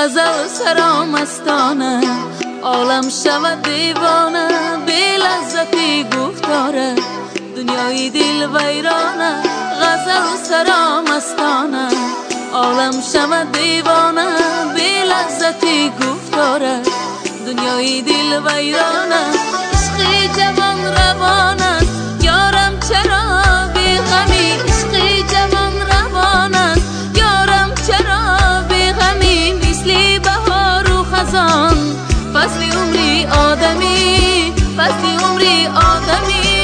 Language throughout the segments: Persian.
غزل سرامستانه، عالم شود دیوانه، بی لذتی گفتاره، دنیای دل ویرانه. غزل سرامستانه، عالم شود دیوانه، بی لذتی گفتاره، دنیای دل ویرانه. عشق جوان روانه، یارم چرا بی غمی؟ عشق جوان روانه، یارم چرا بی غمی؟ مثل بهار و خزان، فصل عمری آدمی، فصل عمری آدمی.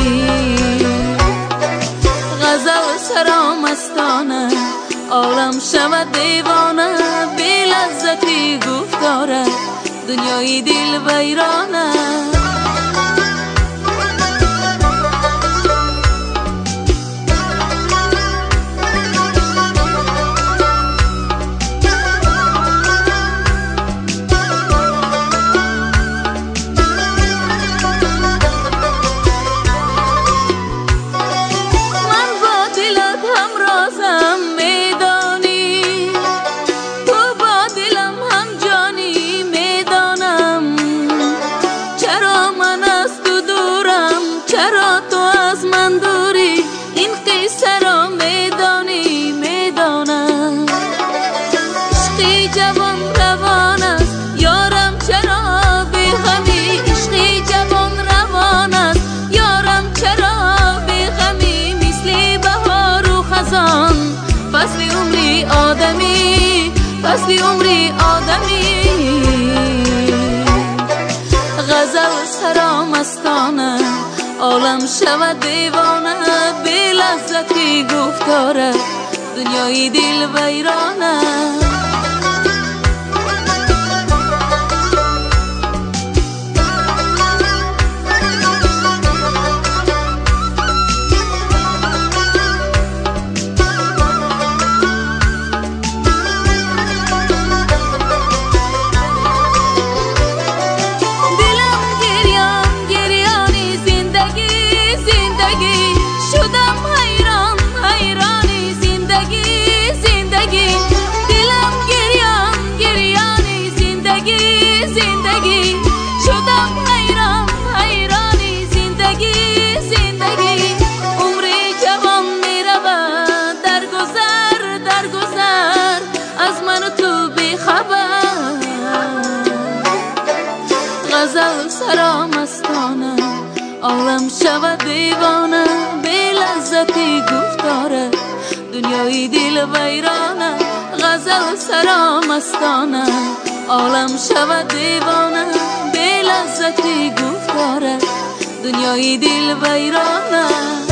غزل سرامستانه، عالم شود دیوانه، بی لذتی گفتاره، دنیای دل ویرانه. چرا تو از من دوری؟ این قصه را میدانی، میدانم. عشق جوان روان است، یارم چرا بی غمی؟ عشق جوان روان است، یارم چرا بی غمی؟ مثل بهار و خزان، فصل عمری آدمی، فصل عمری آدمی. غزل سرامستانه، عالم شود دیوانه، بی لذتی گفتاره، دنیای دل ویرانه. شدم حیران، حیرانی زندگی، زندگی. دلم گریان، گریانی زندگی، زندگی. شدم حیران، حیرانی زندگی، زندگی. عمری جوان می رود در گذر، در گذر، از من و تو بی خبر. غزل سرامستانه، عالم شود دیوانه، بی لذتی گفتاره، دنیای دل ویرانه. غزل سرامستانه، عالم شود دیوانه، بی لذتی گفتاره، دنیای دل ویرانه.